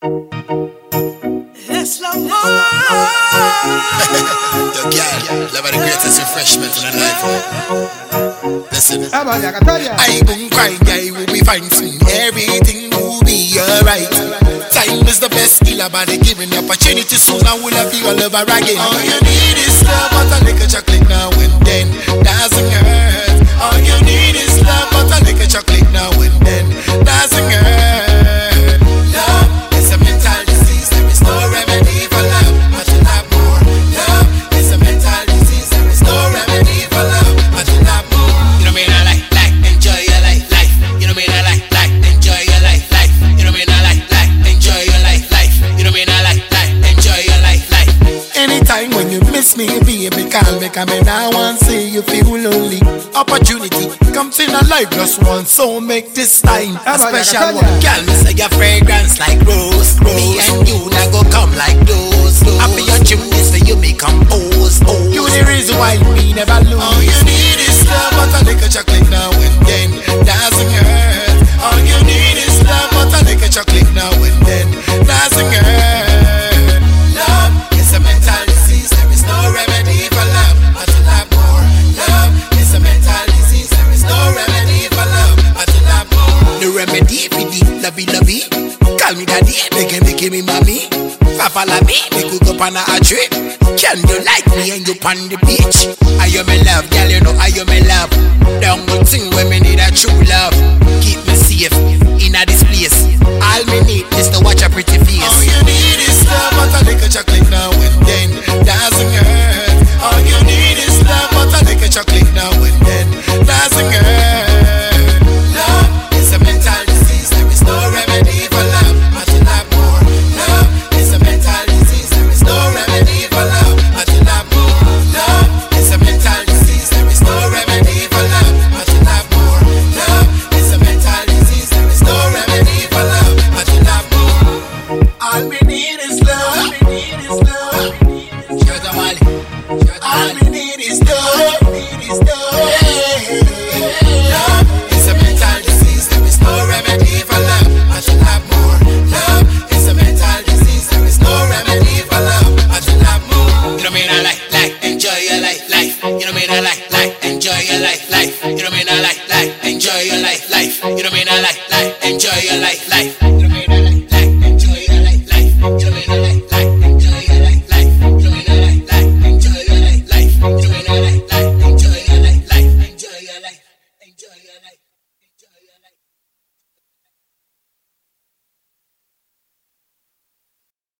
It's love. Yo, girl, love are the greatest refreshment in life. Listen, I won't cry, guy, will be fine soon. Everything will be alright. Time is the best killer, but they giving the opportunity soon. I will have you all over again. All you need is love, but a little chocolate now and then doesn't hurt. All you need is love, but a little chocolate now and then doesn't hurt. Love is a mental disease, there is no remedy for love, but to love more. Love is a mental disease, there is no remedy for love, but to love more. You know me, I like, enjoy your life. You know me, I like, enjoy your life. You know me, I like, enjoy your life. You know me, I like, enjoy your life. Anytime when you miss me, baby, call me, come and I want to see you feel lonely. Opportunity comes in a life just once, so make this time a special one. Girl, me say your fragrance like rose. Me and you now go come like those. I be your gymnast, so you me compose. You the reason why me never lose. All you need is love, but a little chocolate now and then doesn't hurt. All you need is love, but a little chocolate now and then doesn't hurt. Love is a mental disease, there is no remedy for love, but to love more. Love is a mental disease, there is no remedy for love, but to love more. The remedy for the lovey. Call me daddy, make me mommy. Follow me, make we go on a trip. Can you like me and you on the beach? I am my love, girl, you know I am my love. The only thing when me need a true love. Keep me safe,